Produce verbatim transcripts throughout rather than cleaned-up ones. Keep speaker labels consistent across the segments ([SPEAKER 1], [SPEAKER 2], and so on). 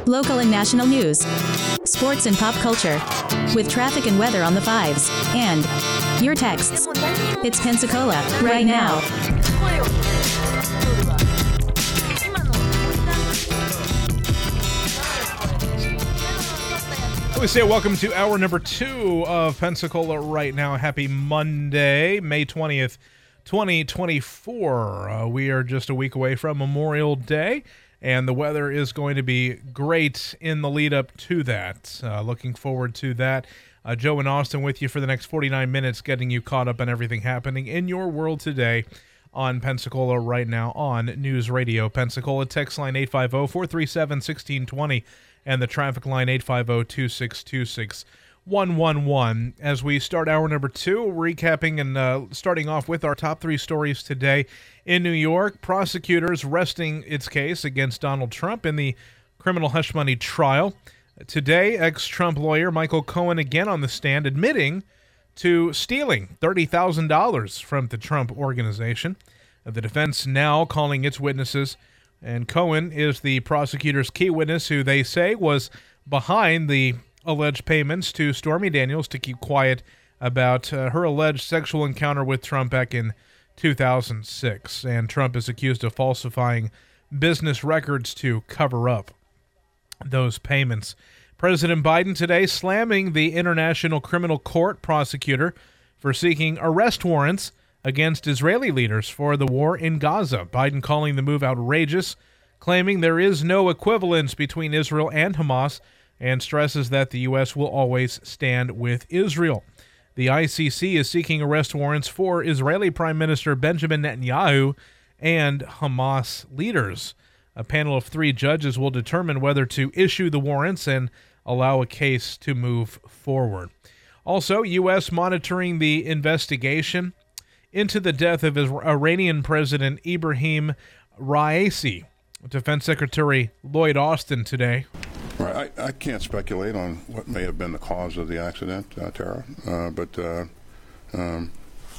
[SPEAKER 1] local and national news, sports and pop culture, with traffic and weather on the fives, and your texts. It's Pensacola, right now.
[SPEAKER 2] We say welcome to hour number two of Pensacola Right Now. Happy Monday, May twentieth, twenty twenty-four. Uh, we are just a week away from Memorial Day, and the weather is going to be great in the lead up to that. Uh, looking forward to that. Uh, Joe and Austin with you for the next forty-nine minutes, getting you caught up on everything happening in your world today on Pensacola Right Now on News Radio Pensacola. Text line eight five zero, four three seven, one six two zero and the traffic line eight five zero, two six two six, one one one. As we start hour number two, recapping and uh, starting off with our top three stories today. In New York, prosecutors resting its case against Donald Trump in the criminal hush money trial. Today, ex-Trump lawyer Michael Cohen again on the stand admitting to stealing thirty thousand dollars from the Trump organization. The defense now calling its witnesses, and Cohen is the prosecutor's key witness who they say was behind the alleged payments to Stormy Daniels to keep quiet about uh, her alleged sexual encounter with Trump back in two thousand six. And Trump is accused of falsifying business records to cover up those payments. President Biden today slamming the International Criminal Court prosecutor for seeking arrest warrants against Israeli leaders for the war in Gaza. Biden calling the move outrageous, claiming there is no equivalence between Israel and Hamas, and stresses that the U S will always stand with Israel. The I C C is seeking arrest warrants for Israeli Prime Minister Benjamin Netanyahu and Hamas leaders. A panel of three judges will determine whether to issue the warrants and allow a case to move forward. Also, U S monitoring the investigation into the death of Iranian President Ibrahim Raisi. Defense Secretary Lloyd Austin today.
[SPEAKER 3] Right, I, I can't speculate on what may have been the cause of the accident, uh, Tara, uh, but uh, um,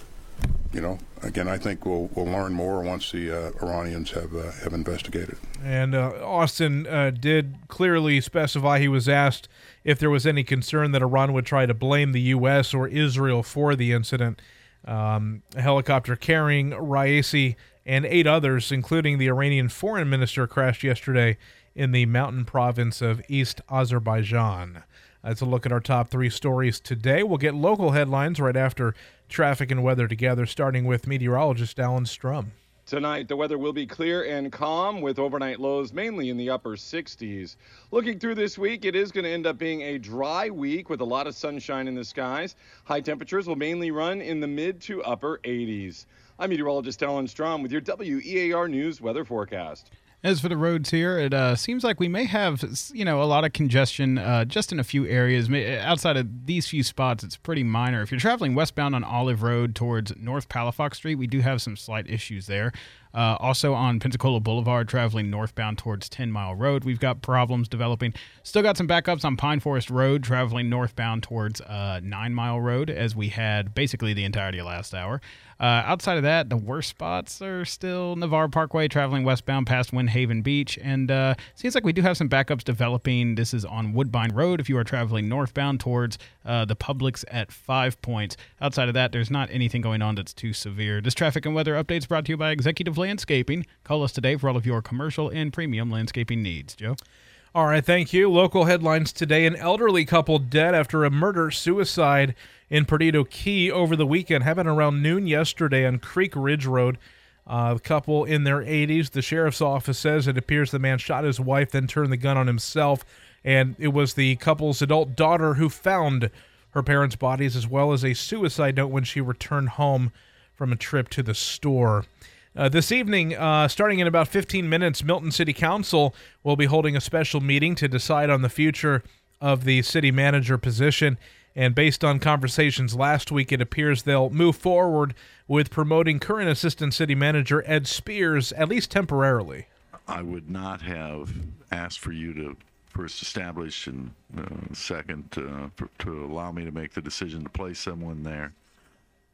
[SPEAKER 3] you know, again, I think we'll we'll learn more once the uh, Iranians have uh, have investigated.
[SPEAKER 2] And uh, Austin uh, did clearly specify, he was asked if there was any concern that Iran would try to blame the U S or Israel for the incident. Um, a helicopter carrying Raisi and eight others, including the Iranian foreign minister, crashed yesterday in the mountain province of East Azerbaijan. That's a look at our top three stories today. We'll get local headlines right after traffic and weather together, starting with meteorologist Alan Strum.
[SPEAKER 4] Tonight, the weather will be clear and calm with overnight lows mainly in the upper sixties. Looking through this week, it is going to end up being a dry week with a lot of sunshine in the skies. High temperatures will mainly run in the mid to upper eighties. I'm meteorologist Alan Strom with your W E A R News weather forecast.
[SPEAKER 5] As for the roads here, it uh, seems like we may have, you know, a lot of congestion uh, just in a few areas. Outside of these few spots, it's pretty minor. If you're traveling westbound on Olive Road towards North Palafox Street, we do have some slight issues there. Uh, also on Pensacola Boulevard, traveling northbound towards ten Mile Road, we've got problems developing. Still got some backups on Pine Forest Road, traveling northbound towards uh, nine Mile Road, as we had basically the entirety of last hour. Uh, outside of that, the worst spots are still Navarre Parkway, traveling westbound past Windhaven Beach, and uh, seems like we do have some backups developing. This is on Woodbine Road if you are traveling northbound towards uh, the Publix at Five Points. Outside of that, there's not anything going on that's too severe. This traffic and weather update is brought to you by Executive Landscaping. Call us today for all of your commercial and premium landscaping needs. Joe?
[SPEAKER 2] All right, thank you. Local headlines today. An elderly couple dead after a murder-suicide in Perdido Key over the weekend. Happened around noon yesterday on Creek Ridge Road. Uh, the couple in their eighties. The sheriff's office says it appears the man shot his wife, then turned the gun on himself. And it was the couple's adult daughter who found her parents' bodies, as well as a suicide note when she returned home from a trip to the store. Uh, this evening, uh, starting in about fifteen minutes, Milton City Council will be holding a special meeting to decide on the future of the city manager position. And based on conversations last week, it appears they'll move forward with promoting current Assistant City Manager Ed Spears, at least temporarily.
[SPEAKER 6] I would not have asked for you to first establish and uh, second uh, for, to allow me to make the decision to place someone there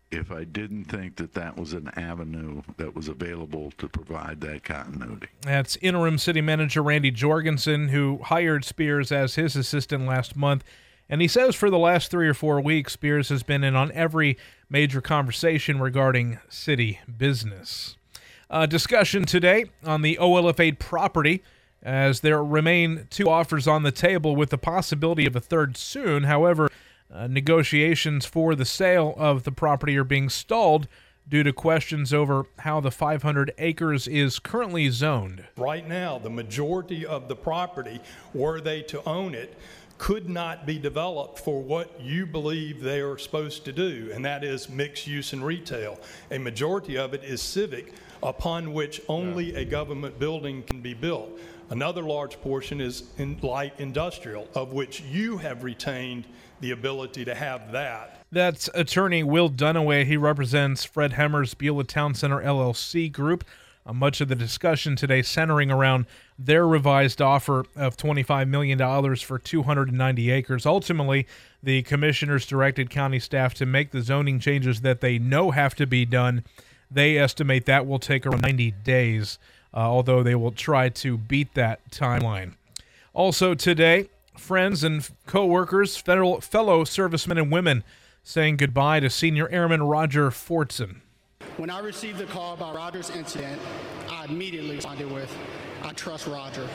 [SPEAKER 6] if I didn't think that that was an avenue that was available to provide that continuity.
[SPEAKER 2] That's interim city manager Randy Jorgensen, who hired Spears as his assistant last month. And he says for the last three or four weeks, Spears has been in on every major conversation regarding city business. Uh, discussion today on the O L F eight property, as there remain two offers on the table with the possibility of a third soon. However, Uh, negotiations for the sale of the property are being stalled due to questions over how the five hundred acres is currently zoned.
[SPEAKER 7] Right now, the majority of the property, were they to own it, could not be developed for what you believe they are supposed to do, and that is mixed use and retail. A majority of it is civic, upon which only a government building can be built. Another large portion is in light industrial, of which you have retained the ability to have that.
[SPEAKER 2] That's attorney Will Dunaway. He represents Fred Hemmer's Beulah Town Center L L C group. Uh, much of the discussion today centering around their revised offer of twenty-five million dollars for two hundred ninety acres. Ultimately, the commissioners directed county staff to make the zoning changes that they know have to be done. They estimate that will take around ninety days, uh, although they will try to beat that timeline. Also today, friends and co-workers, federal fellow servicemen and women saying goodbye to Senior Airman Roger Fortson.
[SPEAKER 8] When I received the call about Roger's incident, I immediately responded with, I trust Roger.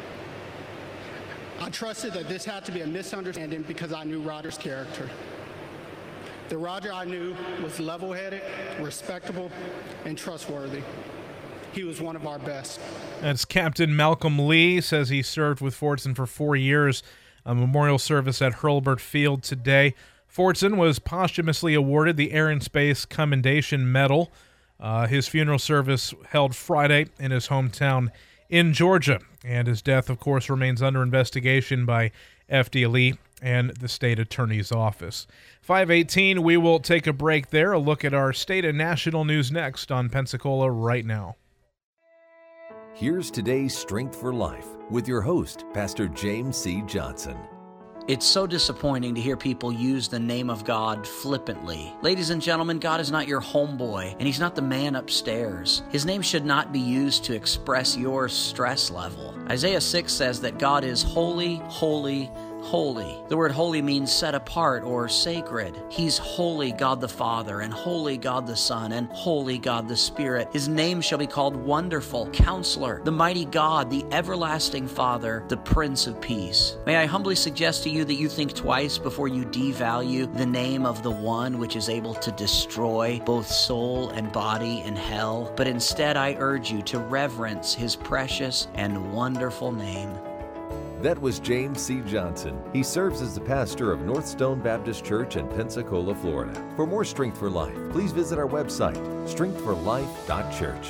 [SPEAKER 8] I trusted that this had to be a misunderstanding because I knew Roger's character. The Roger I knew was level-headed, respectable, and trustworthy. He was one of our best.
[SPEAKER 2] That's Captain Malcolm Lee, says he served with Fortson for four years. A memorial service at Hurlburt Field today. Fortson was posthumously awarded the Air and Space Commendation Medal. Uh, his funeral service held Friday in his hometown in Georgia. And his death, of course, remains under investigation by F D L E and the state attorney's office. five eighteen, we will take a break there. A look at our state and national news next on Pensacola Right Now.
[SPEAKER 9] Here's today's Strength for Life with your host, Pastor James C. Johnson.
[SPEAKER 10] It's so disappointing to hear people use the name of God flippantly. Ladies and gentlemen, God is not your homeboy, and He's not the man upstairs. His name should not be used to express your stress level. Isaiah six says that God is holy, holy, holy. The word holy means set apart or sacred. He's holy God the Father, and holy God the Son, and holy God the Spirit. His name shall be called Wonderful, Counselor, the Mighty God, the Everlasting Father, the Prince of Peace. May I humbly suggest to you that you think twice before you devalue the name of the one which is able to destroy both soul and body in hell, but instead I urge you to reverence His precious and wonderful name.
[SPEAKER 9] That was James C. Johnson. He serves as the pastor of North Stone Baptist Church in Pensacola, Florida. For more Strength for Life, please visit our website, strength for life dot church.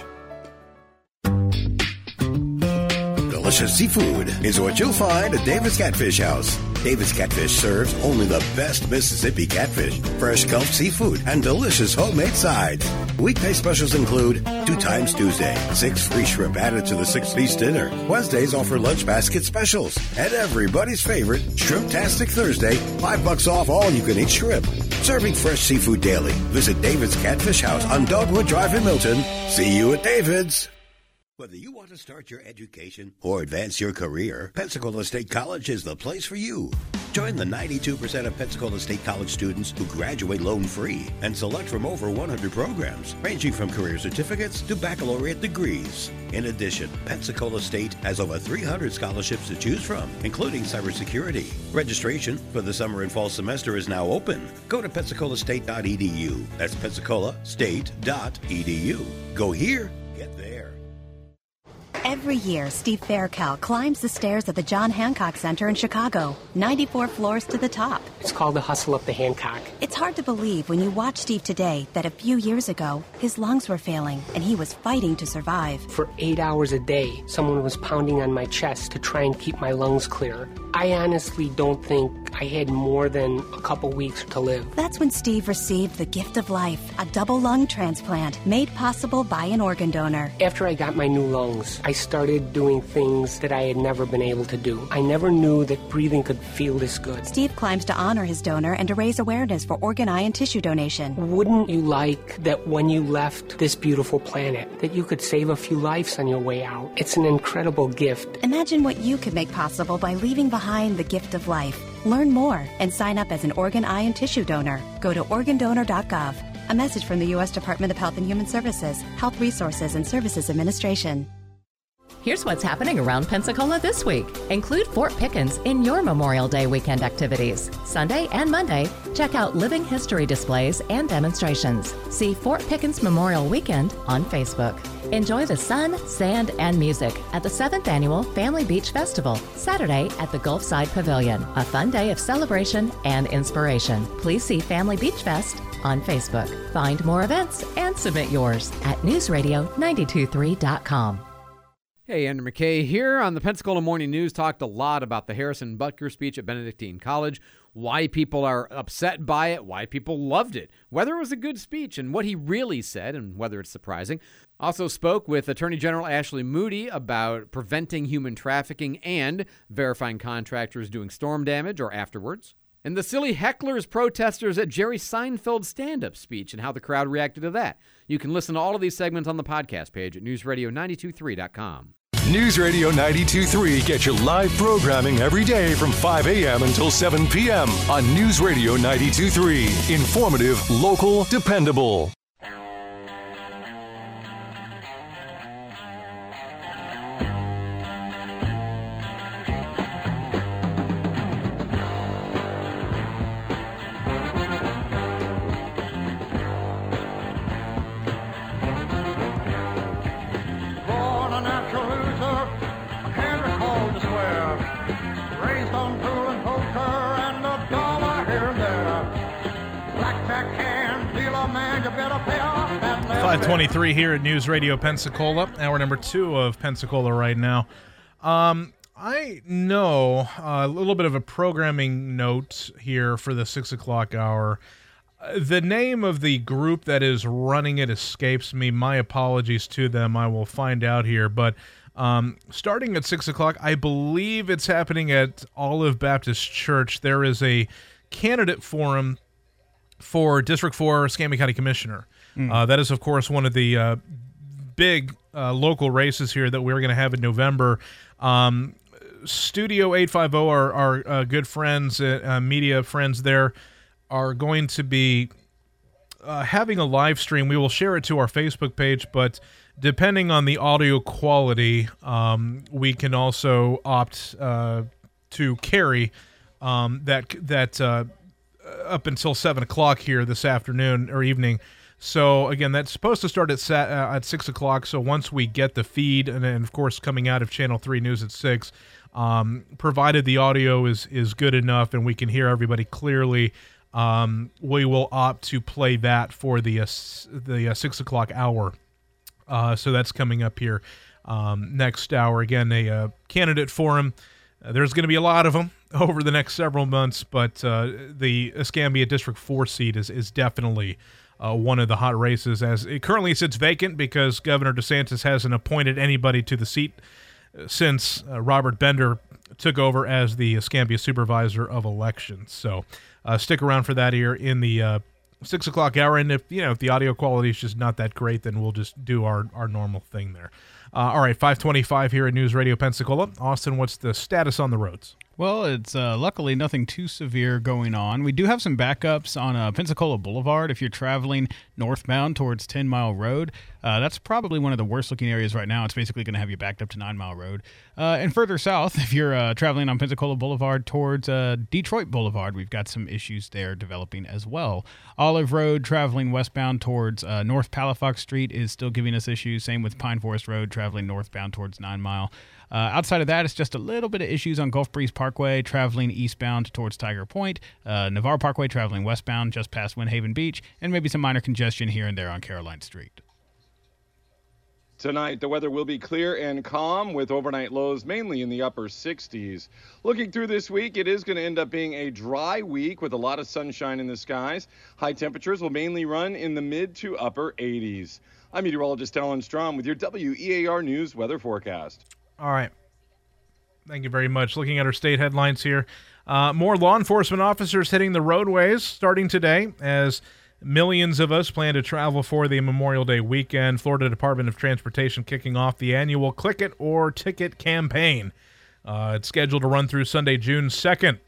[SPEAKER 11] Delicious seafood is what you'll find at David's Catfish House. David's Catfish serves only the best Mississippi catfish, fresh culled seafood, and delicious homemade sides. Weekday specials include two times Tuesday, six free shrimp added to the six-piece dinner. Wednesdays offer lunch basket specials. And everybody's favorite, Shrimptastic Thursday, five bucks off all you-can-eat shrimp. Serving fresh seafood daily. Visit David's Catfish House on Dogwood Drive in Milton. See you at David's. Whether you want to start your education or advance your career, Pensacola State College is the place for you. Join the ninety-two percent of Pensacola State College students who graduate loan-free and select from over one hundred programs, ranging from career certificates to baccalaureate degrees. In addition, Pensacola State has over three hundred scholarships to choose from, including cybersecurity. Registration for the summer and fall semester is now open. Go to pensacola state dot e d u. That's pensacola state dot e d u. Go here, get there.
[SPEAKER 12] Every year, Steve Faircal climbs the stairs of the John Hancock Center in Chicago, ninety-four floors to the top.
[SPEAKER 13] It's called the hustle up the Hancock.
[SPEAKER 12] It's hard to believe when you watch Steve today that a few years ago, his lungs were failing and he was fighting to survive.
[SPEAKER 13] For eight hours a day, someone was pounding on my chest to try and keep my lungs clear. I honestly don't think I had more than a couple weeks to live.
[SPEAKER 12] That's when Steve received the gift of life, a double lung transplant made possible by an organ donor.
[SPEAKER 13] After I got my new lungs, I started started doing things that I had never been able to do. I never knew that breathing could feel this good.
[SPEAKER 12] Steve climbs to honor his donor and to raise awareness for organ, eye, and tissue donation.
[SPEAKER 13] Wouldn't you like that when you left this beautiful planet, that you could save a few lives on your way out? It's an incredible gift.
[SPEAKER 12] Imagine what you could make possible by leaving behind the gift of life. Learn more and sign up as an organ, eye, and tissue donor. Go to organ donor dot gov. A message from the U S Department of Health and Human Services, Health Resources and Services Administration.
[SPEAKER 14] Here's what's happening around Pensacola this week. Include Fort Pickens in your Memorial Day weekend activities. Sunday and Monday, check out living history displays and demonstrations. See Fort Pickens Memorial Weekend on Facebook. Enjoy the sun, sand, and music at the seventh Annual Family Beach Festival, Saturday at the Gulfside Pavilion. A fun day of celebration and inspiration. Please see Family Beach Fest on Facebook. Find more events and submit yours at news radio nine two three dot com.
[SPEAKER 15] Hey, Andrew McKay here on the Pensacola Morning News. Talked a lot about the Harrison Butker speech at Benedictine College, why people are upset by it, why people loved it, whether it was a good speech and what he really said and whether it's surprising. Also spoke with Attorney General Ashley Moody about preventing human trafficking and verifying contractors doing storm damage or afterwards. And the silly hecklers, protesters at Jerry Seinfeld's stand-up speech and how the crowd reacted to that. You can listen to all of these segments on the podcast page at news radio nine two three dot com.
[SPEAKER 16] News Radio ninety-two point three gets your live programming every day from five a.m. until seven p.m. on News Radio ninety-two point three. Informative, local, dependable.
[SPEAKER 2] five twenty-three here at News Radio Pensacola, hour number two of Pensacola right now. Um, I know a little bit of a programming note here for the six o'clock hour. Uh, the name of the group that is running it escapes me. My apologies to them. I will find out here. But um, starting at six o'clock, I believe it's happening at Olive Baptist Church. There is a candidate forum for District four Escambia County Commissioner. Mm. Uh, that is, of course, one of the uh, big uh, local races here that we're going to have in November. Um, Studio eight fifty, our, our uh, good friends, uh, uh, media friends there, are going to be uh, having a live stream. We will share it to our Facebook page, but depending on the audio quality, um, we can also opt uh, to carry um, that that uh, up until seven o'clock here this afternoon or evening. So, again, that's supposed to start at sa- uh, at six o'clock, so once we get the feed, and then, of course, coming out of Channel three News at six, um, provided the audio is, is good enough and we can hear everybody clearly, um, we will opt to play that for the, uh, the uh, six o'clock hour. Uh, so that's coming up here um, next hour. Again, a uh, candidate forum. Uh, there's going to be a lot of them over the next several months, but uh, the Escambia District four seat is, is definitely Uh, one of the hot races, as it currently sits vacant because Governor DeSantis hasn't appointed anybody to the seat since uh, Robert Bender took over as the Escambia Supervisor of Elections. So uh, stick around for that here in the uh, six o'clock hour, and if you know if the audio quality is just not that great, then we'll just do our, our normal thing there. Uh, all right, five twenty-five here at News Radio Pensacola. Austin, what's the status on the roads?
[SPEAKER 5] Well, it's uh, luckily nothing too severe going on. We do have some backups on uh, Pensacola Boulevard. If you're traveling northbound towards ten Mile Road, uh, that's probably one of the worst looking areas right now. It's basically going to have you backed up to nine Mile Road. Uh, and further south, if you're uh, traveling on Pensacola Boulevard towards uh, Detroit Boulevard, we've got some issues there developing as well. Olive Road traveling westbound towards uh, North Palafox Street is still giving us issues. Same with Pine Forest Road traveling northbound towards nine Mile. Uh, outside of that, it's just a little bit of issues on Gulf Breeze Parkway traveling eastbound towards Tiger Point, uh, Navarre Parkway traveling westbound just past Windhaven Beach, and maybe some minor congestion here and there on Caroline Street.
[SPEAKER 4] Tonight, the weather will be clear and calm with overnight lows mainly in the upper sixties. Looking through this week, it is going to end up being a dry week with a lot of sunshine in the skies. High temperatures will mainly run in the mid to upper eighties. I'm meteorologist Alan Strom with your W E A R News weather forecast.
[SPEAKER 2] All right. Thank you very much. Looking at our state headlines here. Uh, more law enforcement officers hitting the roadways starting today as millions of us plan to travel for the Memorial Day weekend. Florida Department of Transportation kicking off the annual Click It or Ticket campaign. Uh, it's scheduled to run through Sunday, June second.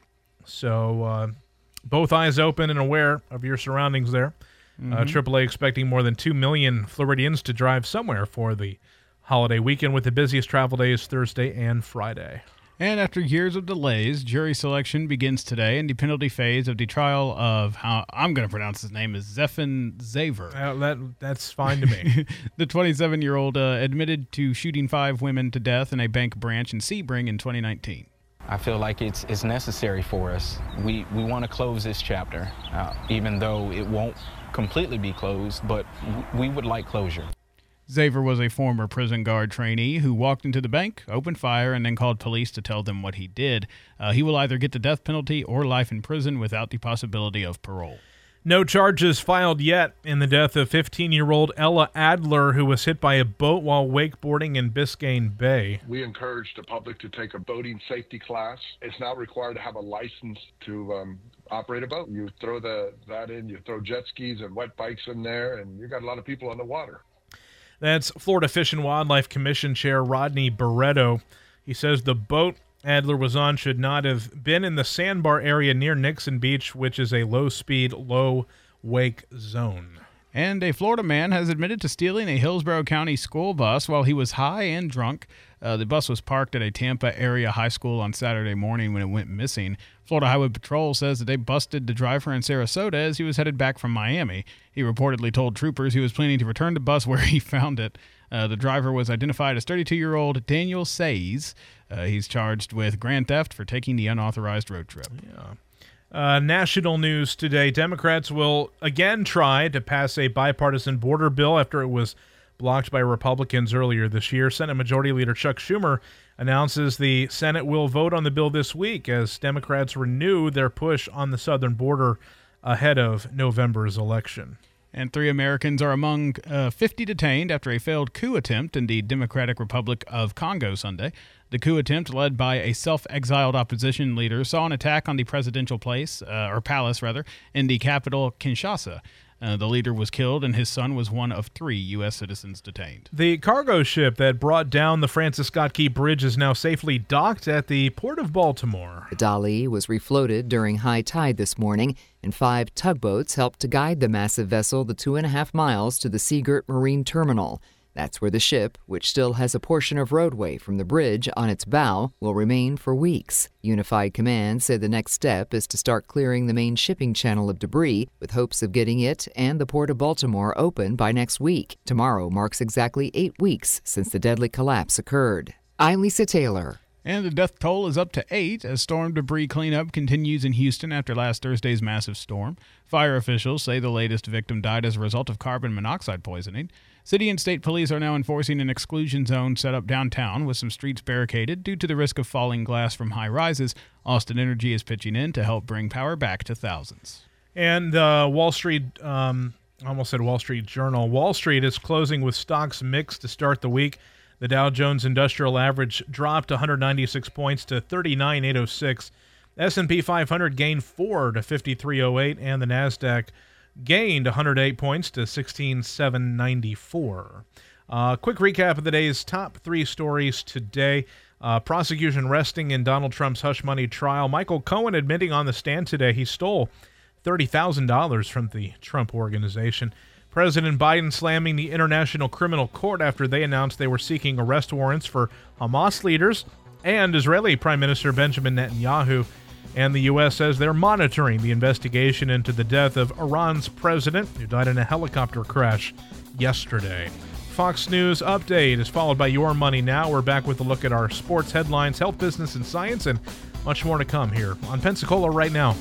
[SPEAKER 2] So uh, both eyes open and aware of your surroundings there. Mm-hmm. Uh, triple A expecting more than two million Floridians to drive somewhere for the holiday weekend, with the busiest travel days Thursday and Friday.
[SPEAKER 5] And after years of delays, jury selection begins today in the penalty phase of the trial of, how I'm going to pronounce his name, is Zephan Zaver.
[SPEAKER 2] Uh, that That's fine to me.
[SPEAKER 5] The twenty-seven-year-old uh, admitted to shooting five women to death in a bank branch in Sebring in twenty nineteen.
[SPEAKER 17] I feel like it's it's necessary for us. We, we want to close this chapter, uh, even though it won't completely be closed, but w- we would like closure.
[SPEAKER 5] Zaver was a former prison guard trainee who walked into the bank, opened fire, and then called police to tell them what he did. Uh, he will either get the death penalty or life in prison without the possibility of parole.
[SPEAKER 2] No charges filed yet in the death of fifteen-year-old Ella Adler, who was hit by a boat while wakeboarding in Biscayne Bay.
[SPEAKER 18] We encourage the public to take a boating safety class. It's not required to have a license to um, operate a boat. You throw the that in, you throw jet skis and wet bikes in there, and you got a lot of people on the water.
[SPEAKER 2] That's Florida Fish and Wildlife Commission Chair Rodney Barreto. He says the boat Adler was on should not have been in the sandbar area near Nixon Beach, which is a low-speed, low-wake zone.
[SPEAKER 5] And a Florida man has admitted to stealing a Hillsborough County school bus while he was high and drunk. Uh, the bus was parked at a Tampa area high school on Saturday morning when it went missing. Florida Highway Patrol says that they busted the driver in Sarasota as he was headed back from Miami. He reportedly told troopers he was planning to return the bus where he found it. Uh, the driver was identified as thirty-two-year-old Daniel Says. Uh, he's charged with grand theft for taking the unauthorized road trip.
[SPEAKER 2] Yeah. Uh, national news today. Democrats will again try to pass a bipartisan border bill after it was blocked by Republicans earlier this year. Senate Majority Leader Chuck Schumer announces the Senate will vote on the bill this week as Democrats renew their push on the southern border ahead of November's election.
[SPEAKER 5] And three Americans are among uh, fifty detained after a failed coup attempt in the Democratic Republic of Congo Sunday. The coup attempt, led by a self-exiled opposition leader, saw an attack on the presidential place, uh, or palace rather, in the capital, Kinshasa. Uh, the leader was killed, and his son was one of three U S citizens detained.
[SPEAKER 2] The cargo ship that brought down the Francis Scott Key Bridge is now safely docked at the Port of Baltimore.
[SPEAKER 19] The Dali was refloated during high tide this morning, and five tugboats helped to guide the massive vessel the two and a half miles to the Seagirt Marine Terminal. That's where the ship, which still has a portion of roadway from the bridge on its bow, will remain for weeks. Unified Command said the next step is to start clearing the main shipping channel of debris, with hopes of getting it and the Port of Baltimore open by next week. Tomorrow marks exactly eight weeks since the deadly collapse occurred. I'm Lisa Taylor.
[SPEAKER 5] And the death toll is up to eight as storm debris cleanup continues in Houston after last Thursday's massive storm. Fire officials say the latest victim died as a result of carbon monoxide poisoning. City and state police are now enforcing an exclusion zone set up downtown with some streets barricaded due to the risk of falling glass from high rises. Austin Energy is pitching in to help bring power back to thousands.
[SPEAKER 2] And uh, Wall Street, um, I almost said Wall Street Journal. Wall Street is closing with stocks mixed to start the week. The Dow Jones Industrial Average dropped one hundred ninety-six points to thirty-nine thousand eight hundred six. S and P five hundred gained four to fifty-three oh eight, and the NASDAQ gained one hundred eight points to sixteen thousand seven hundred ninety-four. Uh, quick recap of the day's top three stories today. Uh, prosecution resting in Donald Trump's hush money trial. Michael Cohen admitting on the stand today he stole thirty thousand dollars from the Trump Organization. President Biden slamming the International Criminal Court after they announced they were seeking arrest warrants for Hamas leaders, and Israeli Prime Minister Benjamin Netanyahu. And the U S says they're monitoring the investigation into the death of Iran's president, who died in a helicopter crash yesterday. Fox News Update is followed by Your Money Now. We're back with a look at our sports headlines, health, business, and science, and much more to come here on Pensacola Right Now.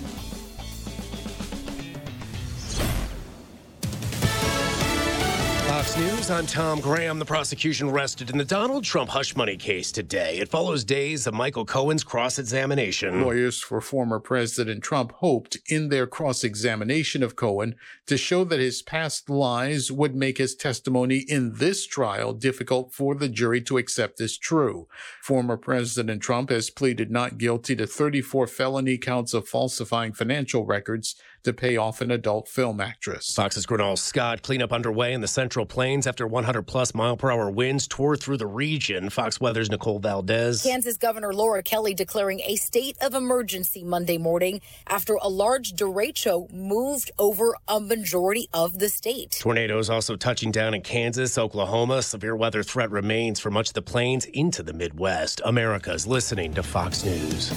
[SPEAKER 20] Fox News News, I'm Tom Graham. The prosecution rested in the Donald Trump hush money case today. It follows days of Michael Cohen's cross-examination.
[SPEAKER 21] Lawyers for former President Trump hoped in their cross-examination of Cohen to show that his past lies would make his testimony in this trial difficult for the jury to accept as true. Former President Trump has pleaded not guilty to thirty-four felony counts of falsifying financial records to pay off an adult film actress.
[SPEAKER 20] Fox's Grenell Scott. Cleanup underway in the Central Plains after one hundred plus mile per hour winds tore through the region. Fox Weather's Nicole Valdez.
[SPEAKER 22] Kansas Governor Laura Kelly declaring a state of emergency Monday morning after a large derecho moved over a majority of the state.
[SPEAKER 20] Tornadoes also touching down in Kansas, Oklahoma. Severe weather threat remains for much of the plains into the Midwest. America's listening to Fox News.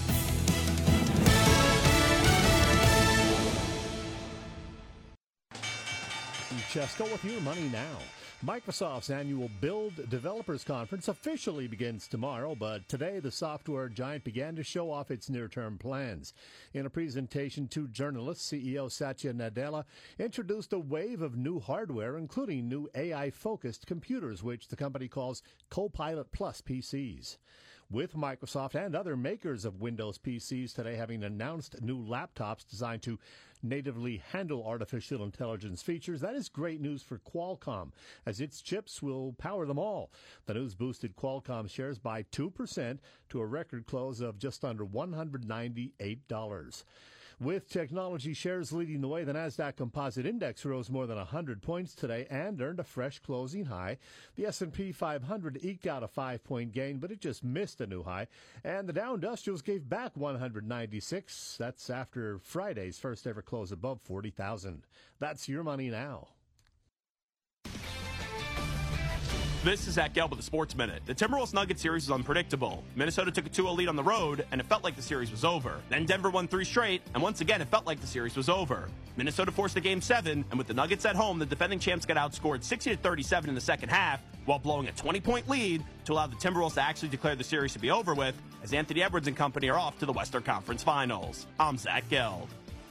[SPEAKER 23] Chesko with your money now. Microsoft's annual Build Developers Conference officially begins tomorrow, but today the software giant began to show off its near-term plans. In a presentation to journalists, C E O Satya Nadella introduced a wave of new hardware, including new A I-focused computers, which the company calls Copilot Plus P Cs. With Microsoft and other makers of Windows P Cs today having announced new laptops designed to natively handle artificial intelligence features, that is great news for Qualcomm, as its chips will power them all. The news boosted Qualcomm shares by two percent to a record close of just under one hundred ninety-eight dollars. With technology shares leading the way, the NASDAQ Composite Index rose more than one hundred points today and earned a fresh closing high. The S and P five hundred eked out a five-point gain, but it just missed a new high. And the Dow Industrials gave back one hundred ninety-six. That's after Friday's first-ever close above forty thousand. That's your money now.
[SPEAKER 24] This is Zach Gelb with the Sports Minute. The Timberwolves Nuggets series was unpredictable. Minnesota took a two oh lead on the road, and it felt like the series was over. Then Denver won three straight, and once again, it felt like the series was over. Minnesota forced a game seven, and with the Nuggets at home, the defending champs got outscored sixty to thirty-seven in the second half, while blowing a twenty-point lead to allow the Timberwolves to actually declare the series to be over with, as Anthony Edwards and company are off to the Western Conference Finals. I'm Zach Gelb.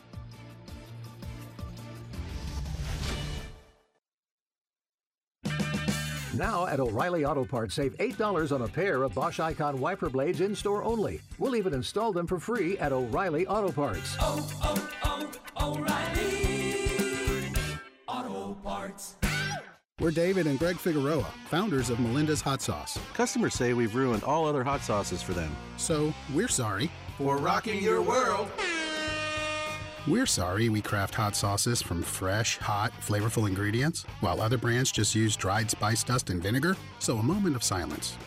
[SPEAKER 25] Now at O'Reilly Auto Parts, save eight dollars on a pair of Bosch Icon wiper blades in-store only. We'll even install them for free at O'Reilly Auto Parts.
[SPEAKER 26] Oh, oh, oh, O'Reilly Auto Parts.
[SPEAKER 27] We're David and Greg Figueroa, founders of Melinda's Hot Sauce.
[SPEAKER 28] Customers say we've ruined all other hot sauces for them.
[SPEAKER 27] So, we're sorry.
[SPEAKER 26] For rocking your world.
[SPEAKER 27] We're sorry we craft hot sauces from fresh, hot, flavorful ingredients, while other brands just use dried spice dust and vinegar. So a moment of silence.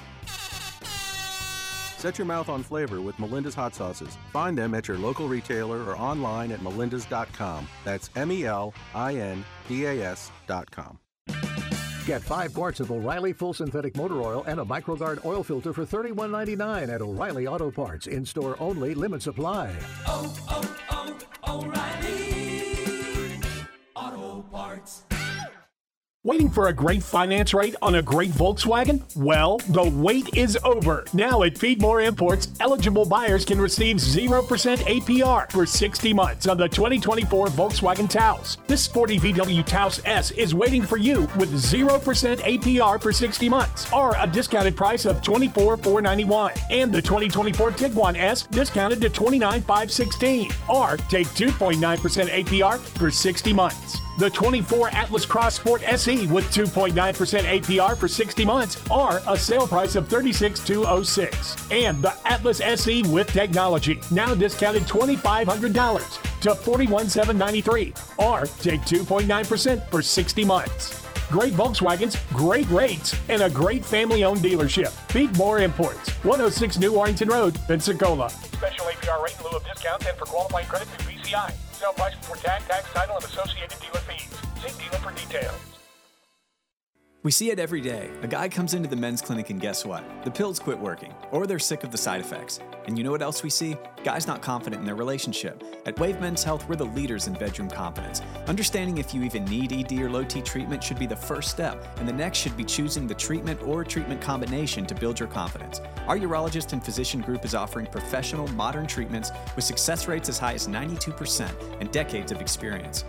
[SPEAKER 28] Set your mouth on flavor with Melinda's Hot Sauces. Find them at your local retailer or online at melindas dot com. That's M E L I N D A S dot com.
[SPEAKER 25] Get five quarts of O'Reilly Full Synthetic Motor Oil and a MicroGuard oil filter for thirty-one ninety-nine at O'Reilly Auto Parts. In-store only, limit supply.
[SPEAKER 26] Oh, oh, oh, O'Reilly Auto Parts.
[SPEAKER 29] Waiting for a great finance rate on a great Volkswagen? Well, the wait is over. Now at Feedmore Imports, eligible buyers can receive zero percent A P R for sixty months on the twenty twenty-four Volkswagen Taos. This sporty V W Taos S is waiting for you with zero percent A P R for sixty months, or a discounted price of twenty-four thousand four hundred ninety-one dollars. And the twenty twenty-four Tiguan S discounted to twenty-nine thousand five hundred sixteen dollars, or take two point nine percent A P R for sixty months. The twenty-four Atlas Cross Sport S E with two point nine percent A P R for sixty months, or a sale price of thirty-six thousand two hundred six dollars. And the Atlas S E with technology, now discounted two thousand five hundred dollars to forty-one thousand seven hundred ninety-three dollars, or take two point nine percent for sixty months. Great Volkswagens, great rates, and a great family-owned dealership. Feedmore Imports, one oh six New Warrington Road, Pensacola. Special A P R rate in lieu of discounts and for qualifying credit through B C I. Sale price before tax, tax, title, and associated dealer fees. See dealer for details.
[SPEAKER 30] We see it every day. A guy comes into the men's clinic and guess what? The pills quit working, or they're sick of the side effects. And you know what else we see? Guys not confident in their relationship. At Wave Men's Health, we're the leaders in bedroom confidence. Understanding if you even need E D or low T treatment should be the first step, and the next should be choosing the treatment or treatment combination to build your confidence. Our urologist and physician group is offering professional, modern treatments with success rates as high as ninety-two percent and decades of experience.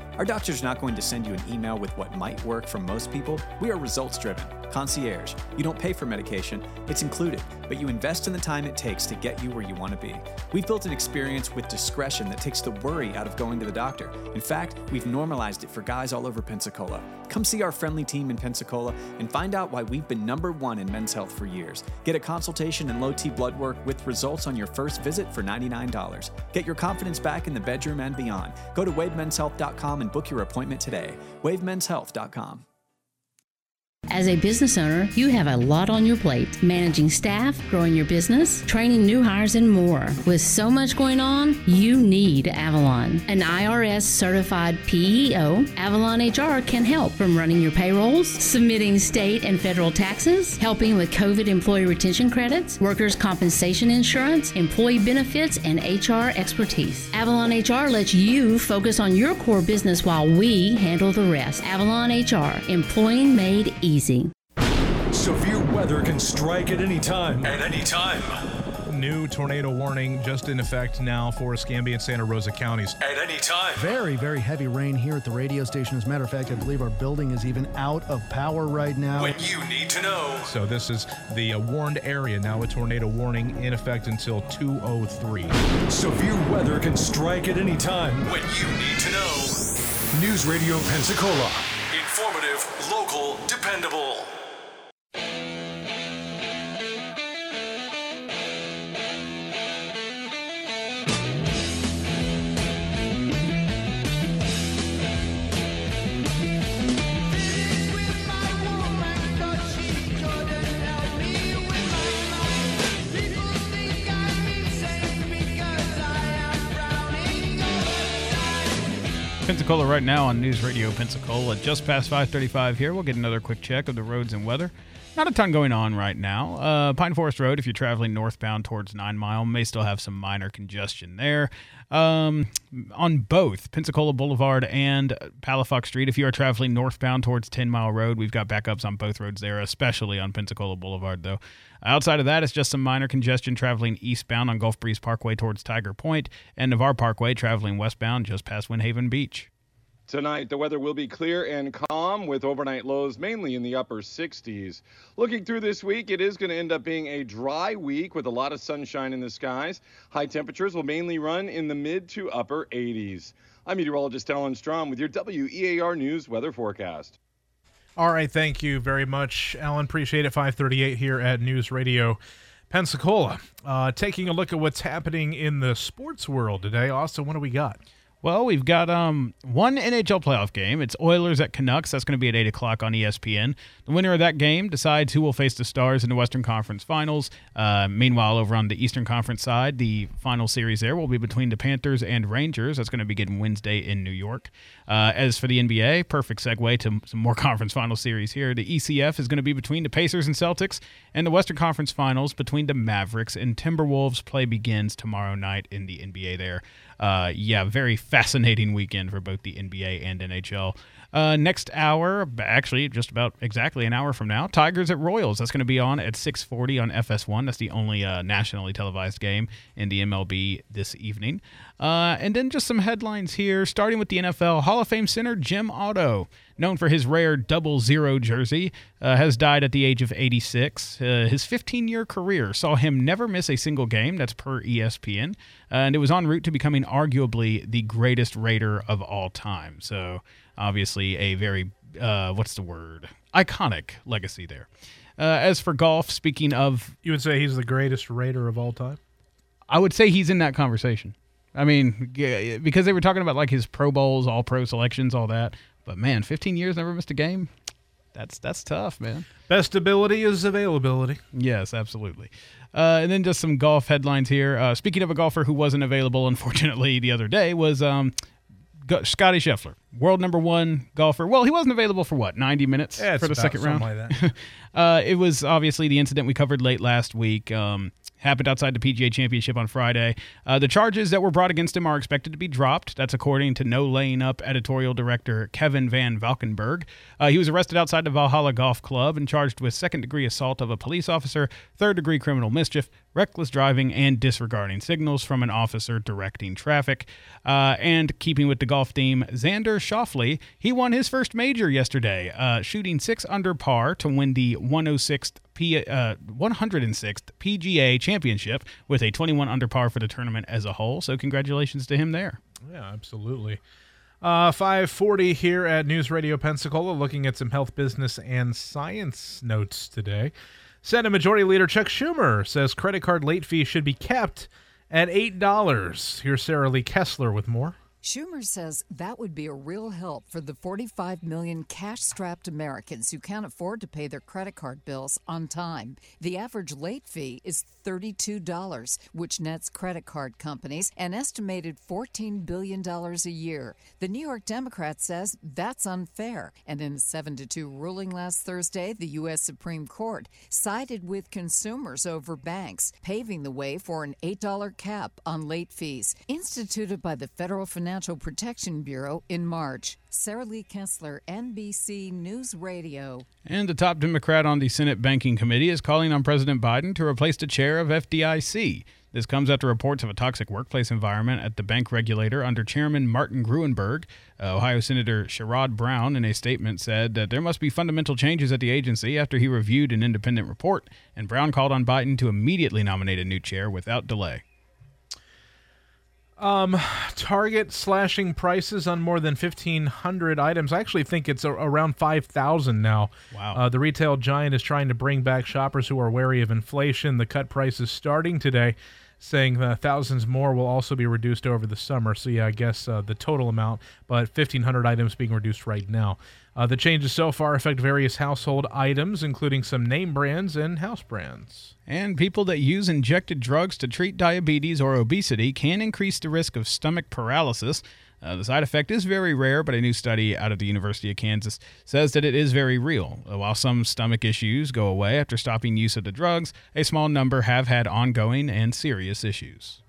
[SPEAKER 30] Our doctor's not going to send you an email with what might work for most people. We are results driven. Concierge. You don't pay for medication, it's included, but you invest in the time it takes to get you where you want to be. We've built an experience with discretion that takes the worry out of going to the doctor. In fact, we've normalized it for guys all over Pensacola. Come see our friendly team in Pensacola and find out why we've been number one in men's health for years. Get a consultation and low-T blood work with results on your first visit for ninety-nine dollars. Get your confidence back in the bedroom and beyond. Go to wave men's health dot com and book your appointment today. wave men's health dot com.
[SPEAKER 1] As a business owner, you have a lot on your plate. Managing staff, growing your business, training new hires, and more. With so much going on, you need Avalon. An I R S-certified P E O, Avalon H R can help from running your payrolls, submitting state and federal taxes, helping with COVID employee retention credits, workers' compensation insurance, employee benefits, and H R expertise. Avalon H R lets you focus on your core business while we handle the rest. Avalon H R, employing made easy.
[SPEAKER 16] Severe weather can strike at any time. At any time.
[SPEAKER 2] New tornado warning just in effect now for Escambia and Santa Rosa counties.
[SPEAKER 16] At any time.
[SPEAKER 3] Very, very heavy rain here at the radio station. As a matter of fact, I believe our building is even out of power right now.
[SPEAKER 16] When you need to know.
[SPEAKER 2] So this is the uh, warned area. Now a tornado warning in effect until two oh three.
[SPEAKER 16] Severe weather can strike at any time. When you need to know. News Radio Pensacola. Informative, local, dependable.
[SPEAKER 5] Pensacola right now on News Radio Pensacola. Just past five thirty-five here. We'll get another quick check of the roads and weather. Not a ton going on right now. Uh, Pine Forest Road, if you're traveling northbound towards Nine Mile, may still have some minor congestion there. Um, on both Pensacola Boulevard and Palafox Street, if you are traveling northbound towards Ten Mile Road, we've got backups on both roads there, especially on Pensacola Boulevard, though. Outside of that, it's just some minor congestion traveling eastbound on Gulf Breeze Parkway towards Tiger Point, and Navarre Parkway traveling westbound just past Windhaven Beach.
[SPEAKER 4] Tonight, the weather will be clear and calm with overnight lows mainly in the upper sixties. Looking through this week, it is going to end up being a dry week with a lot of sunshine in the skies. High temperatures will mainly run in the mid to upper eighties. I'm meteorologist Alan Strom with your W E A R News weather forecast.
[SPEAKER 2] All right, thank you very much, Alan. Appreciate it. five thirty-eight here at News Radio Pensacola. Uh, taking a look at what's happening in the sports world today. Austin, what do we got?
[SPEAKER 5] Well, we've got um one N H L playoff game. It's Oilers at Canucks. That's going to be at eight o'clock on E S P N. The winner of that game decides who will face the Stars in the Western Conference Finals. Uh, meanwhile, over on the Eastern Conference side, the final series there will be between the Panthers and Rangers. That's going to begin Wednesday in New York. Uh, as for the N B A, perfect segue to some more conference final series here. The E C F is going to be between the Pacers and Celtics, and the Western Conference Finals between the Mavericks and Timberwolves. Play begins tomorrow night in the N B A there. Uh, yeah, very fascinating weekend for both the N B A and N H L. Uh, next hour, actually just about exactly an hour from now, Tigers at Royals. That's going to be on at six forty on F S one. That's the only uh, nationally televised game in the M L B this evening. Uh, and then just some headlines here, starting with the N F L. Hall of Fame center Jim Otto, known for his rare double zero jersey, uh, has died at the age of eighty-six. Uh, his fifteen-year career saw him never miss a single game. That's per E S P N. Uh, and it was en route to becoming arguably the greatest Raider of all time. So obviously a very, uh, what's the word, iconic legacy there. Uh, as for golf, speaking of...
[SPEAKER 2] You would say he's the greatest Raider of all time?
[SPEAKER 5] I would say he's in that conversation. I mean, yeah, because they were talking about like his Pro Bowls, all-pro selections, all that. But man, fifteen years, never missed a game. That's that's tough, man.
[SPEAKER 2] Best ability is availability.
[SPEAKER 5] Yes, absolutely. Uh, and then just some golf headlines here. Uh, speaking of a golfer who wasn't available, unfortunately, the other day was um, Scotty Scheffler, world number one golfer. Well, he wasn't available for what, ninety minutes
[SPEAKER 2] yeah,
[SPEAKER 5] for the
[SPEAKER 2] about
[SPEAKER 5] second round?
[SPEAKER 2] Something like that.
[SPEAKER 5] uh, it was obviously the incident we covered late last week. Um, happened outside the P G A Championship on Friday. Uh, the charges that were brought against him are expected to be dropped. That's according to No Laying Up editorial director Kevin Van Valkenburg. Uh, he was arrested outside the Valhalla Golf Club and charged with second-degree assault of a police officer, third-degree criminal mischief, reckless driving, and disregarding signals from an officer directing traffic. Uh, and keeping with the golf theme, Xander Schauffele, he won his first major yesterday, uh, shooting six under par to win the one oh sixth P, uh, one hundred sixth P G A Championship with a twenty-one under par for the tournament as a whole. So congratulations to him there.
[SPEAKER 2] Yeah, absolutely. Uh, five forty here at News Radio Pensacola, looking at some health, business, and science notes today. Senate Majority Leader Chuck Schumer says credit card late fees should be kept at eight dollars. Here's Sarah Lee Kessler with more.
[SPEAKER 6] Schumer says that would be a real help for the forty-five million cash-strapped Americans who can't afford to pay their credit card bills on time. The average late fee is thirty-two dollars, which nets credit card companies an estimated fourteen billion dollars a year. The New York Democrat says that's unfair, and in a seven to two ruling last Thursday, the U S Supreme Court sided with consumers over banks, paving the way for an eight dollar cap on late fees, instituted by the Federal Financial Financial Protection Bureau in March. Sarah Lee Kessler, N B C News Radio.
[SPEAKER 5] And the top Democrat on the Senate Banking Committee is calling on President Biden to replace the chair of F D I C. This comes after reports of a toxic workplace environment at the bank regulator under Chairman Martin Gruenberg. Uh, Ohio Senator Sherrod Brown, in a statement, said that there must be fundamental changes at the agency after he reviewed an independent report, and Brown called on Biden to immediately nominate a new chair without delay.
[SPEAKER 2] Um, Target slashing prices on more than fifteen hundred items. I actually think it's a, around five thousand now.
[SPEAKER 5] Wow.
[SPEAKER 2] Uh, the retail giant is trying to bring back shoppers who are wary of inflation. The cut prices starting today, saying that thousands more will also be reduced over the summer. So, yeah, I guess uh, the total amount, but fifteen hundred items being reduced right now. Uh, the changes so far affect various household items, including some name brands and house brands.
[SPEAKER 5] And people that use injected drugs to treat diabetes or obesity can increase the risk of stomach paralysis. Uh, the side effect is very rare, but a new study out of the University of Kansas says that it is very real. While some stomach issues go away after stopping use of the drugs, a small number have had ongoing and serious issues.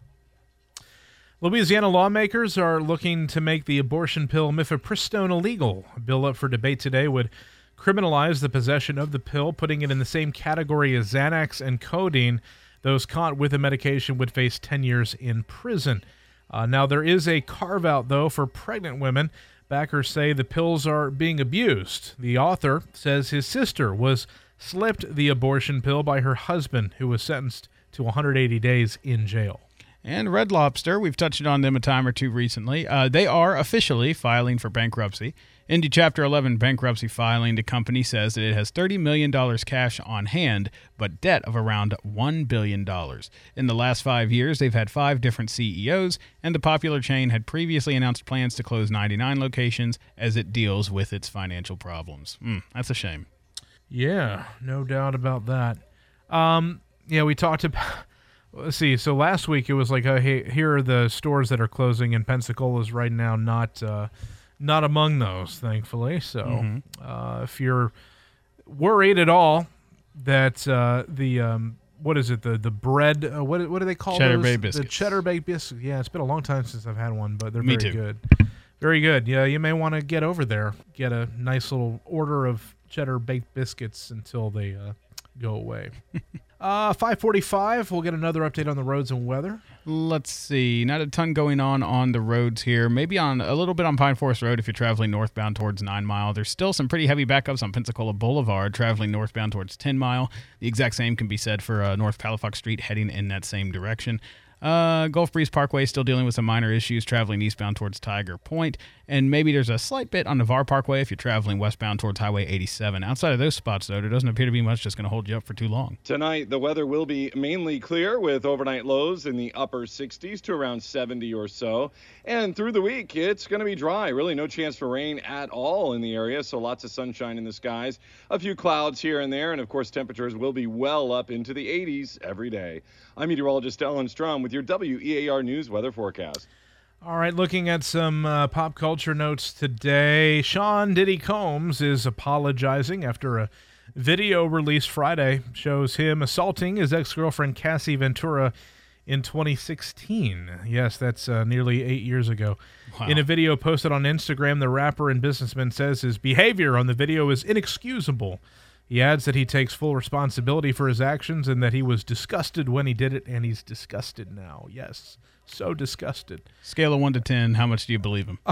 [SPEAKER 2] Louisiana lawmakers are looking to make the abortion pill mifepristone illegal. A bill up for debate today would criminalize the possession of the pill, putting it in the same category as Xanax and codeine. Those caught with the medication would face ten years in prison. Uh, now, there is a carve-out, though, for pregnant women. Backers say the pills are being abused. The author says his sister was slipped the abortion pill by her husband, who was sentenced to one hundred eighty days in jail.
[SPEAKER 5] And Red Lobster, we've touched on them a time or two recently. Uh, they are officially filing for bankruptcy. In the Chapter eleven bankruptcy filing, the company says that it has thirty million dollars cash on hand, but debt of around one billion dollars. In the last five years, they've had five different C E Os, and the popular chain had previously announced plans to close ninety-nine locations as it deals with its financial problems. Mm, that's a shame.
[SPEAKER 2] Yeah, no doubt about that. Um, yeah, we talked about... Let's see. So last week it was like, uh, hey, here are the stores that are closing, and Pensacola's right now not uh, not among those, thankfully. So
[SPEAKER 5] Mm-hmm.
[SPEAKER 2] uh, if you're worried at all that uh, the um, what is it the the bread uh, what what do they call
[SPEAKER 5] Cheddar
[SPEAKER 2] those?
[SPEAKER 5] Bay
[SPEAKER 2] The
[SPEAKER 5] biscuits.
[SPEAKER 2] Cheddar Bay biscuits. Yeah, it's been a long time since I've had one, but they're
[SPEAKER 5] Me
[SPEAKER 2] very
[SPEAKER 5] too.
[SPEAKER 2] good. Very good. Yeah, you may want to get over there, get a nice little order of cheddar baked biscuits until they uh, go away. Uh, five forty-five, we'll get another update on the roads and weather.
[SPEAKER 5] Let's see. Not a ton going on on the roads here. Maybe on a little bit on Pine Forest Road if you're traveling northbound towards nine mile. There's still some pretty heavy backups on Pensacola Boulevard traveling northbound towards ten mile. The exact same can be said for uh, North Palafox Street heading in that same direction. Uh, Gulf Breeze Parkway still dealing with some minor issues traveling eastbound towards Tiger Point. And maybe there's a slight bit on Navarre Parkway if you're traveling westbound towards Highway eighty-seven. Outside of those spots, though, there doesn't appear to be much that's going to hold you up for too long.
[SPEAKER 4] Tonight, the weather will be mainly clear with overnight lows in the upper sixties to around seventy or so. And through the week, it's going to be dry. Really no chance for rain at all in the area, so lots of sunshine in the skies. A few clouds here and there, and of course, temperatures will be well up into the eighties every day. I'm meteorologist Ellen Strum with your W E A R News weather forecast.
[SPEAKER 2] All right, looking at some uh, pop culture notes today. Sean Diddy Combs is apologizing after a video released Friday shows him assaulting his ex-girlfriend Cassie Ventura in twenty sixteen. Yes, that's uh, nearly eight years ago.
[SPEAKER 5] Wow.
[SPEAKER 2] In a video posted on Instagram, the rapper and businessman says his behavior on the video is inexcusable. He adds that he takes full responsibility for his actions and that he was disgusted when he did it, and he's disgusted now. Yes, so disgusted.
[SPEAKER 5] Scale of one to ten, how much do you believe him?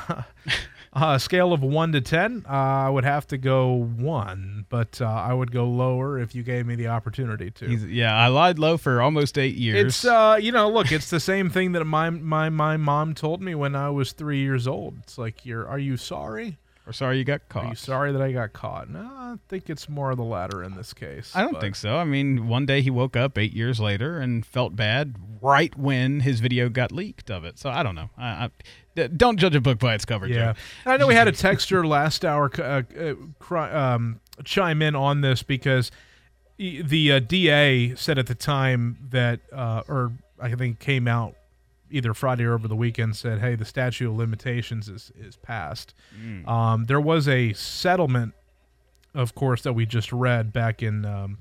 [SPEAKER 2] Uh, scale of one to ten, uh, I would have to go one, but uh, I would go lower if you gave me the opportunity to.
[SPEAKER 5] He's, yeah, I lied low for almost eight years.
[SPEAKER 2] It's uh, you know, look, it's the same thing that my my my mom told me when I was three years old. It's like, you're, are you sorry?
[SPEAKER 5] Or sorry you got caught?
[SPEAKER 2] Are you sorry that I got caught? No, I think it's more of the latter in this case.
[SPEAKER 5] I don't
[SPEAKER 2] but.
[SPEAKER 5] think so. I mean, one day he woke up eight years later and felt bad right when his video got leaked of it. So I don't know. I, I, don't judge a book by its cover,
[SPEAKER 2] Yeah.
[SPEAKER 5] Joe.
[SPEAKER 2] And I know we had a texter last hour uh, uh, cry, um, chime in on this because the uh, D A said at the time that, uh, or I think came out either Friday or over the weekend, said, hey, the statute of limitations is, is passed. Mm. Um, there was a settlement, of course, that we just read back in um,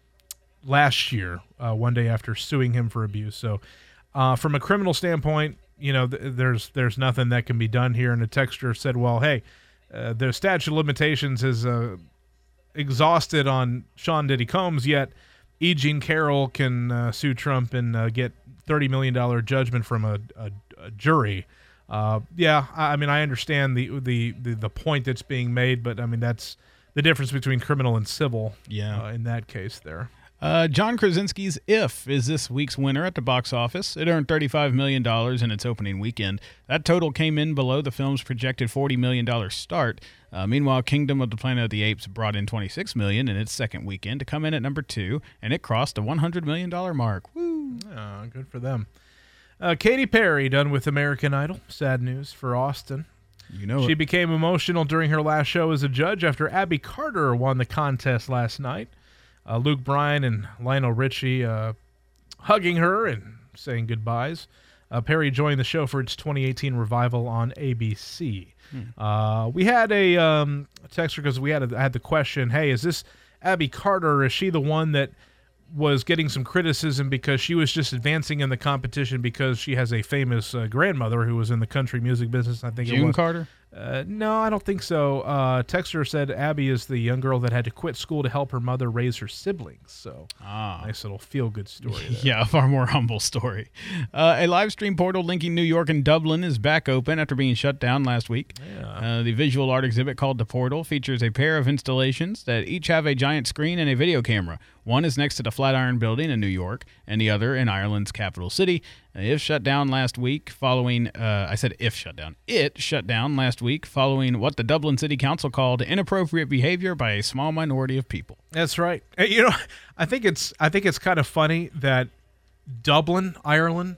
[SPEAKER 2] last year, uh, one day after suing him for abuse. So uh, from a criminal standpoint, you know, th- there's there's nothing that can be done here. And the texter said, well, hey, uh, the statute of limitations is uh, exhausted on Sean Diddy Combs, yet E. Jean Carroll can uh, sue Trump and uh, get thirty million dollars judgment from a, a, a jury. Uh, yeah, I, I mean, I understand the, the, the, the point that's being made, but I mean, that's the difference between criminal and civil
[SPEAKER 5] yeah.
[SPEAKER 2] uh, in that case there.
[SPEAKER 5] Uh, John Krasinski's If is this week's winner at the box office. It earned thirty-five million dollars in its opening weekend. That total came in below the film's projected forty million dollars start. Uh, meanwhile, Kingdom of the Planet of the Apes brought in twenty-six million dollars in its second weekend to come in at number two, and it crossed the one hundred million dollars mark. Woo!
[SPEAKER 2] Oh, good for them. Uh, Katy Perry done with American Idol. Sad news for Austin.
[SPEAKER 5] You know
[SPEAKER 2] She
[SPEAKER 5] it.
[SPEAKER 2] became emotional during her last show as a judge after Abby Carter won the contest last night. Uh, Luke Bryan and Lionel Richie uh, hugging her and saying goodbyes. Uh, Perry joined the show for its twenty eighteen revival on A B C. Hmm. Uh, we had a um, texter because we had a, had the question, hey, is this Abby Carter? Is she the one that was getting some criticism because she was just advancing in the competition because she has a famous uh, grandmother who was in the country music business? I think
[SPEAKER 5] June
[SPEAKER 2] it was.
[SPEAKER 5] Carter?
[SPEAKER 2] Uh, no, I don't think so. Uh, Texter said Abby is the young girl that had to quit school to help her mother raise her siblings. So,
[SPEAKER 5] ah.
[SPEAKER 2] nice little feel-good story there.
[SPEAKER 5] Yeah, a far more humble story. Uh, a live stream portal linking New York and Dublin is back open after being shut down last week.
[SPEAKER 2] Yeah.
[SPEAKER 5] Uh, the visual art exhibit called The Portal features a pair of installations that each have a giant screen and a video camera. One is next to the Flatiron Building in New York, and the other in Ireland's capital city. If shut down last week following, uh, I said if shut down, it shut down last week following what the Dublin City Council called inappropriate behavior by a small minority of people.
[SPEAKER 2] That's right. Hey, you know, I think it's I think it's kind of funny that Dublin, Ireland,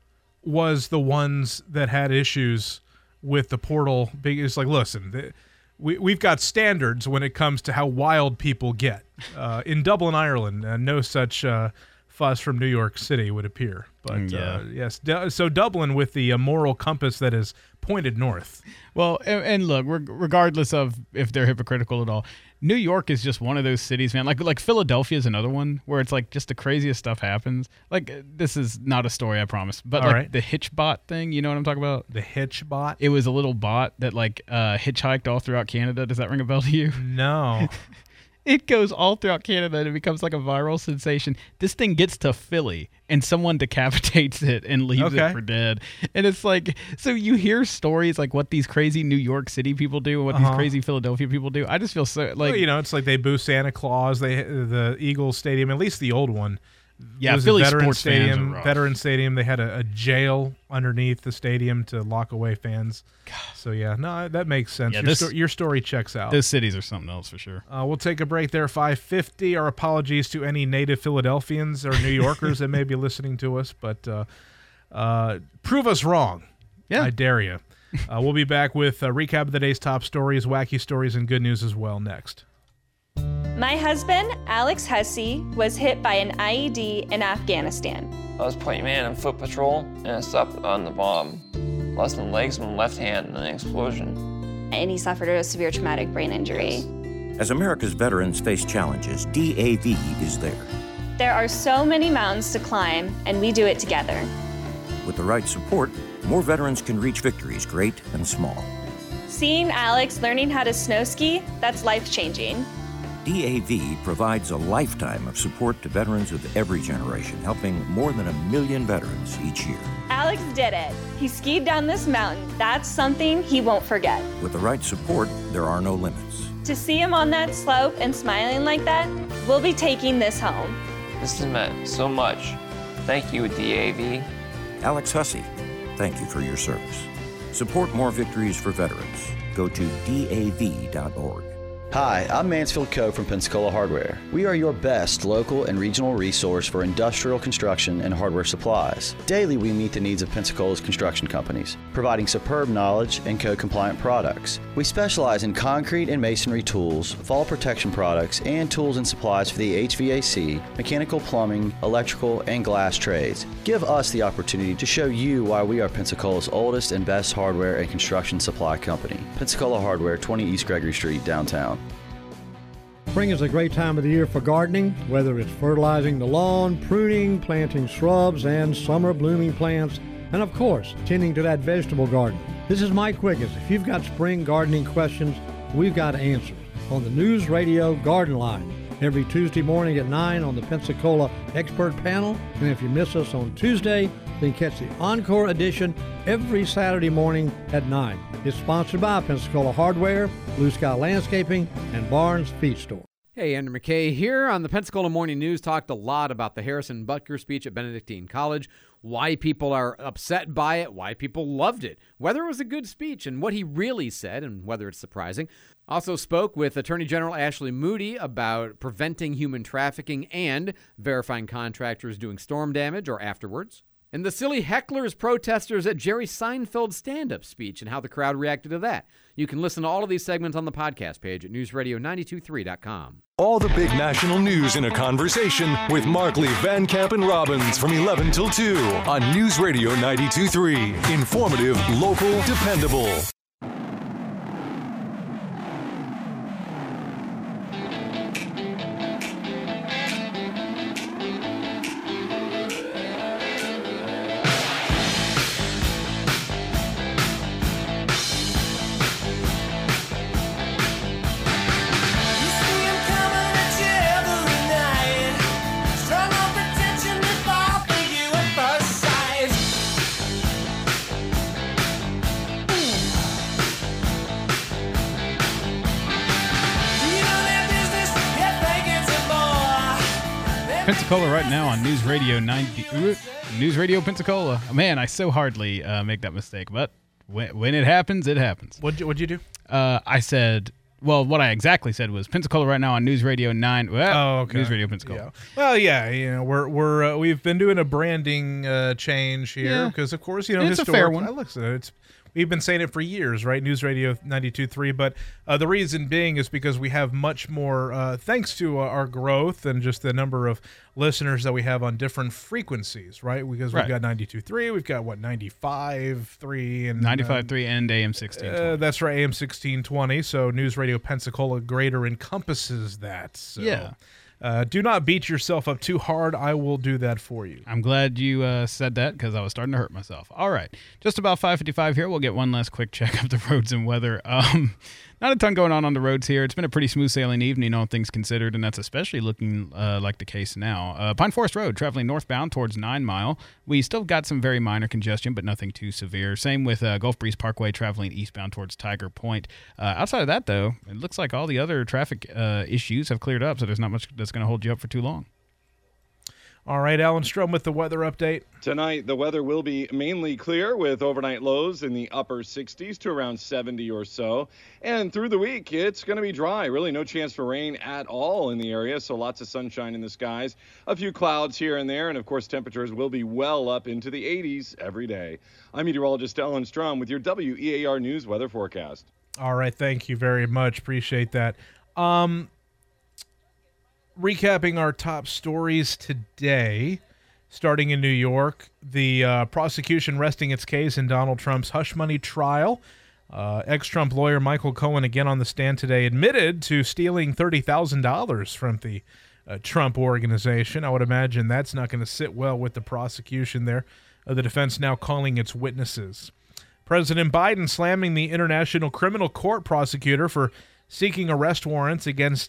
[SPEAKER 2] was the ones that had issues with the portal. It's like, listen, the, we we've got standards when it comes to how wild people get. Uh, in Dublin, Ireland, uh, no such uh, fuss from New York City would appear. But
[SPEAKER 5] yeah.
[SPEAKER 2] uh, yes, D- so Dublin with the uh, moral compass that is pointed north.
[SPEAKER 5] Well, and, and look, reg- regardless of if they're hypocritical at all, New York is just one of those cities, man. Like like Philadelphia is another one where it's like just the craziest stuff happens. Like this is not a story, I promise, but
[SPEAKER 2] All
[SPEAKER 5] like
[SPEAKER 2] right.
[SPEAKER 5] the Hitchbot thing, you know what I'm talking about?
[SPEAKER 2] The Hitchbot?
[SPEAKER 5] It was a little bot that like uh, hitchhiked all throughout Canada. Does that ring a bell to you?
[SPEAKER 2] No.
[SPEAKER 5] It goes all throughout Canada and it becomes like a viral sensation. This thing gets to Philly and someone decapitates it and leaves
[SPEAKER 2] Okay.
[SPEAKER 5] it for dead. And it's like, so you hear stories like what these crazy New York City people do and what
[SPEAKER 2] Uh-huh.
[SPEAKER 5] these crazy Philadelphia people do. I just feel so like,
[SPEAKER 2] Well, you know, it's like they boo Santa Claus. They the Eagles Stadium, at least the old one.
[SPEAKER 5] Yeah,
[SPEAKER 2] was a
[SPEAKER 5] Philly
[SPEAKER 2] Veteran
[SPEAKER 5] sports fans
[SPEAKER 2] Stadium.
[SPEAKER 5] are rough.
[SPEAKER 2] Veteran Stadium. They had a, a jail underneath the stadium to lock away fans. So yeah, no, that makes sense.
[SPEAKER 5] Yeah,
[SPEAKER 2] your,
[SPEAKER 5] this-
[SPEAKER 2] sto- your story checks out.
[SPEAKER 5] those cities are something else for sure.
[SPEAKER 2] Uh, we'll take a break there. five fifty. Our apologies to any native Philadelphians or New Yorkers that may be listening to us, but uh, uh, prove us wrong.
[SPEAKER 5] Yeah.
[SPEAKER 2] I dare you. Uh, we'll be back with a recap of the day's top stories, wacky stories, and good news as well next.
[SPEAKER 7] My husband, Alex Hussey, was hit by an I E D in Afghanistan.
[SPEAKER 8] I was point man on foot patrol, and I stopped on the bomb. Lost my legs and my left hand in an explosion.
[SPEAKER 7] And he suffered a severe traumatic brain injury.
[SPEAKER 9] As America's veterans face challenges, D A V is there.
[SPEAKER 7] There are so many mountains to climb, and we do it together.
[SPEAKER 9] With the right support, more veterans can reach victories great and small.
[SPEAKER 7] Seeing Alex learning how to snow ski, that's life-changing.
[SPEAKER 9] D A V provides a lifetime of support to veterans of every generation, helping more than a million veterans each year.
[SPEAKER 7] Alex did it. He skied down this mountain. That's something he won't forget.
[SPEAKER 9] With the right support, there are no limits.
[SPEAKER 7] To see him on that slope and smiling like that, we'll be taking this home.
[SPEAKER 8] This has meant so much. Thank you, D A V.
[SPEAKER 9] Alex Hussey, thank you for your service. Support more victories for veterans. Go to D A V dot org.
[SPEAKER 10] Hi, I'm Mansfield Coe from Pensacola Hardware. We are your best local and regional resource for industrial construction and hardware supplies. Daily, we meet the needs of Pensacola's construction companies, providing superb knowledge and code-compliant products. We specialize in concrete and masonry tools, fall protection products, and tools and supplies for the H V A C, mechanical, plumbing, electrical, and glass trades. Give us the opportunity to show you why we are Pensacola's oldest and best hardware and construction supply company. Pensacola Hardware, twenty East Gregory Street, downtown.
[SPEAKER 11] Spring is a great time of the year for gardening, whether it's fertilizing the lawn, pruning, planting shrubs and summer blooming plants, and of course, tending to that vegetable garden. This is Mike Quiggins. If you've got spring gardening questions, we've got answers on the News Radio Garden Line every Tuesday morning at nine on the Pensacola Expert Panel. And if you miss us on Tuesday, then catch the Encore edition every Saturday morning at nine. It's sponsored by Pensacola Hardware, Blue Sky Landscaping, and Barnes Feed Store.
[SPEAKER 12] Hey, Andrew McKay here on the Pensacola Morning News. Talked a lot about the Harrison Butker speech at Benedictine College, why people are upset by it, why people loved it, whether it was a good speech and what he really said and whether it's surprising. Also spoke with Attorney General Ashley Moody about preventing human trafficking and verifying contractors doing storm damage or afterwards. And the silly hecklers, protesters at Jerry Seinfeld's stand-up speech and how the crowd reacted to that. You can listen to all of these segments on the podcast page at news radio nine two three dot com.
[SPEAKER 16] All the big national news in a conversation with Markley, Van Camp, and Robbins from eleven till two on News Radio ninety-two point three. Informative, local, dependable.
[SPEAKER 5] Pensacola right now on News Radio ninety, News Radio Pensacola. Man, I so hardly uh, make that mistake, but when, when it happens, it happens.
[SPEAKER 2] What'd you, what'd you do?
[SPEAKER 5] Uh, I said, well, what I exactly said was Pensacola right now on News Radio nine. Well,
[SPEAKER 2] oh, okay.
[SPEAKER 5] News Radio Pensacola.
[SPEAKER 2] Yeah. Well, yeah, you know, we're we're uh, we've been doing a branding uh, change here because, yeah. of course, you know,
[SPEAKER 5] it's
[SPEAKER 2] historic,
[SPEAKER 5] a fair one.
[SPEAKER 2] I listen, it's. We've been saying it for years, right? News Radio ninety-two point three, but uh, the reason being is because we have much more, uh, thanks to uh, our growth and just the number of listeners that we have on different frequencies, right? Because we've
[SPEAKER 5] right.
[SPEAKER 2] got ninety-two point three, we've got, what, ninety-five point three? and
[SPEAKER 5] ninety-five point three uh, and A M sixteen twenty.
[SPEAKER 2] Uh, that's right, A M sixteen twenty, so News Radio Pensacola Greater encompasses that. So.
[SPEAKER 5] Yeah.
[SPEAKER 2] Uh, do not beat yourself up too hard. I will do that for you.
[SPEAKER 5] I'm glad you uh, said that because I was starting to hurt myself. All right. Just about five fifty-five here. We'll get one last quick check of the roads and weather. Um, not a ton going on on the roads here. It's been a pretty smooth sailing evening, all things considered, and that's especially looking uh, like the case now. Uh, Pine Forest Road, traveling northbound towards Nine Mile. We still got some very minor congestion, but nothing too severe. Same with uh, Gulf Breeze Parkway, traveling eastbound towards Tiger Point. Uh, outside of that, though, it looks like all the other traffic uh, issues have cleared up, so there's not much that's going to hold you up for too long.
[SPEAKER 2] All right, Alan Strom with the weather update.
[SPEAKER 4] Tonight, the weather will be mainly clear with overnight lows in the upper sixties to around seventy or so. And through the week, it's going to be dry. Really no chance for rain at all in the area, so lots of sunshine in the skies. A few clouds here and there, and of course, temperatures will be well up into the eighties every day. I'm meteorologist Alan Strom with your W E A R News weather forecast.
[SPEAKER 2] All right, thank you very much. Appreciate that. Um... Recapping our top stories today, starting in New York, the uh, prosecution resting its case in Donald Trump's hush money trial. Uh, ex-Trump lawyer Michael Cohen, again on the stand today, admitted to stealing thirty thousand dollars from the uh, Trump organization. I would imagine that's not going to sit well with the prosecution there. Uh, the defense now calling its witnesses. President Biden slamming the International Criminal Court prosecutor for seeking arrest warrants against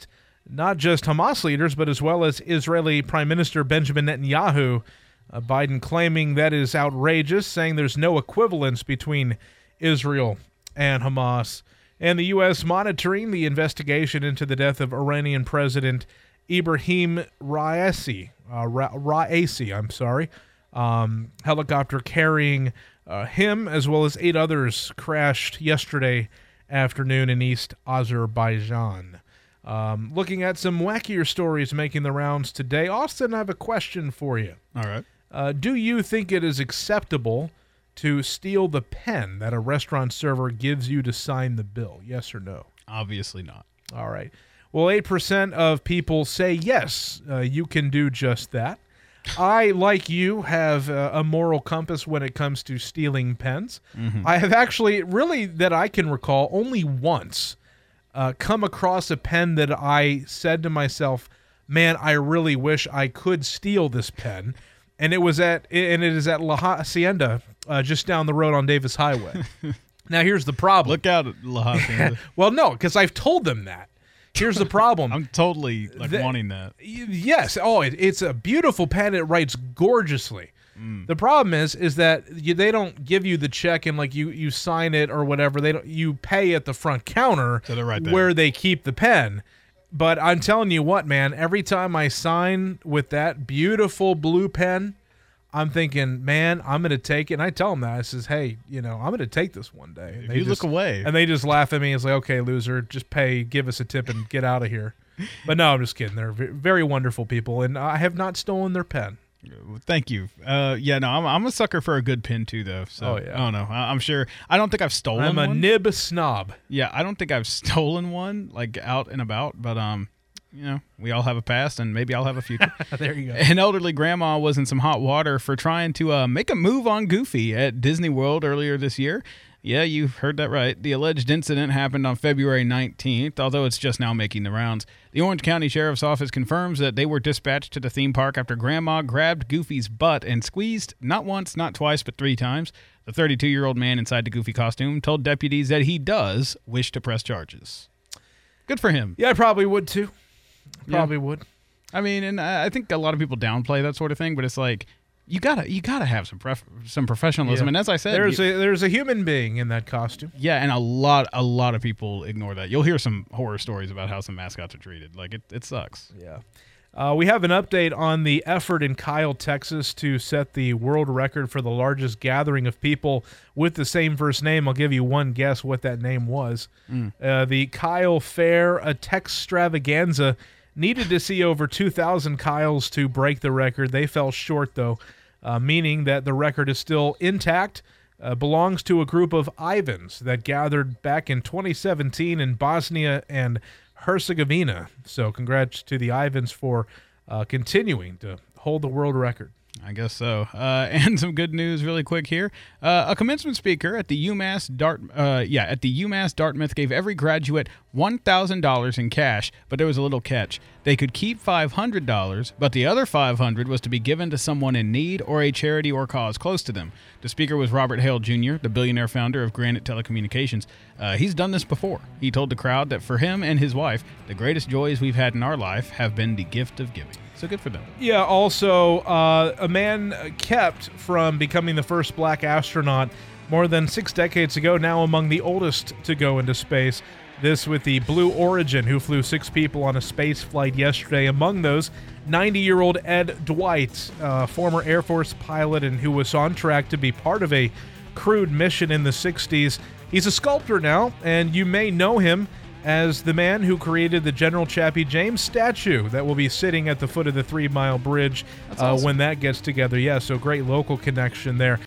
[SPEAKER 2] not just Hamas leaders, but as well as Israeli Prime Minister Benjamin Netanyahu. Uh, Biden claiming that is outrageous, saying there's no equivalence between Israel and Hamas. And the U S monitoring the investigation into the death of Iranian President Ibrahim Raisi. Uh, Ra- Raisi, I'm sorry. Um, helicopter carrying uh, him as well as eight others crashed yesterday afternoon in East Azerbaijan. Um, looking at some wackier stories making the rounds today. Austin, I have a question for you.
[SPEAKER 5] All right.
[SPEAKER 2] Uh, do you think it is acceptable to steal the pen that a restaurant server gives you to sign the bill? Yes or no?
[SPEAKER 5] Obviously not.
[SPEAKER 2] All right. Well, eight percent of people say yes, uh, you can do just that. I, like you, have uh, a moral compass when it comes to stealing pens.
[SPEAKER 5] Mm-hmm.
[SPEAKER 2] I have actually, really, that I can recall, only once uh, come across a pen that I said to myself, man, I really wish I could steal this pen. And it was at, and it is at La Hacienda, uh, just down the road on Davis Highway. Now, here's the problem.
[SPEAKER 5] Look out at La Hacienda.
[SPEAKER 2] Well, no, because I've told them that. Here's the problem.
[SPEAKER 5] I'm totally like
[SPEAKER 2] The-
[SPEAKER 5] wanting that.
[SPEAKER 2] Yes. Oh, it, it's a beautiful pen. It writes gorgeously.
[SPEAKER 5] Mm.
[SPEAKER 2] The problem is, is that you, they don't give you the check and like you, you sign it or whatever. They don't. You pay at the front counter
[SPEAKER 5] So they're right there.
[SPEAKER 2] where they keep the pen. But I'm telling you what, man. Every time I sign with that beautiful blue pen, I'm thinking, man, I'm going to take it. And I tell them that. I says, hey, you know, I'm going to take this one day. And
[SPEAKER 5] If you look away.
[SPEAKER 2] And they just laugh at me. It's like, okay, loser, just pay, give us a tip and get out of here. But no, I'm just kidding. They're ve- very wonderful people. And I have not stolen their pen.
[SPEAKER 5] Thank you. Uh, yeah, no, I'm, I'm a sucker for a good pin too, though. So
[SPEAKER 2] Oh, yeah.
[SPEAKER 5] I don't know. I, I'm sure. I don't think I've stolen
[SPEAKER 2] I'm a
[SPEAKER 5] one.
[SPEAKER 2] nib snob.
[SPEAKER 5] Yeah, I don't think I've stolen one like out and about, but um, you know, we all have a past, and maybe I'll have a future.
[SPEAKER 2] There you go.
[SPEAKER 5] An elderly grandma was in some hot water for trying to uh, make a move on Goofy at Disney World earlier this year. Yeah, you heard that right. The alleged incident happened on February nineteenth, although it's just now making the rounds. The Orange County Sheriff's Office confirms that they were dispatched to the theme park after Grandma grabbed Goofy's butt and squeezed not once, not twice, but three times. The thirty-two-year-old man inside the Goofy costume told deputies that he does wish to press charges. Good for him.
[SPEAKER 2] Yeah, I probably would too. Probably
[SPEAKER 5] Yeah.
[SPEAKER 2] would.
[SPEAKER 5] I mean, and I I think a lot of people downplay that sort of thing, but it's like you gotta you gotta have some pref- some professionalism.
[SPEAKER 2] Yeah.
[SPEAKER 5] And as I said,
[SPEAKER 2] there's
[SPEAKER 5] you-
[SPEAKER 2] a there's a human being in that costume.
[SPEAKER 5] yeah, and a lot a lot of people ignore that. You'll hear some horror stories about how some mascots are treated. Like it, it sucks.
[SPEAKER 2] Yeah. Uh, we have an update on the effort in Kyle, Texas to set the world record for the largest gathering of people with the same first name. I'll give you one guess what that name was.
[SPEAKER 5] Mm.
[SPEAKER 2] Uh, the Kyle Fair, a Textravaganza, needed to see over two thousand Kyles to break the record. They fell short, though, uh, meaning that the record is still intact. Uh, belongs to a group of Ivans that gathered back in twenty seventeen in Bosnia and Herzegovina. So congrats to the Ivans for uh, continuing to hold the world record.
[SPEAKER 5] I guess so. Uh, and some good news, really quick here. Uh, a commencement speaker at the UMass Dart, uh, yeah, at the UMass Dartmouth gave every graduate one thousand dollars in cash, but there was a little catch. They could keep five hundred dollars, but the other five hundred dollars was to be given to someone in need or a charity or cause close to them. The speaker was Robert Hale Junior, the billionaire founder of Granite Telecommunications. Uh, he's done this before. He told the crowd that for him and his wife, the greatest joys we've had in our life have been the gift of giving. So good for them.
[SPEAKER 2] Yeah, also, uh, a man kept from becoming the first black astronaut more than six decades ago, now among the oldest to go into space. This with the Blue Origin, who flew six people on a space flight yesterday. Among those, ninety-year-old Ed Dwight, uh, former Air Force pilot and who was on track to be part of a crewed mission in the sixties. He's a sculptor now, and you may know him as the man who created the General Chappie James statue that will be sitting at the foot of the Three Mile Bridge uh,
[SPEAKER 5] awesome.
[SPEAKER 2] when that gets together. Yeah, so great local connection there.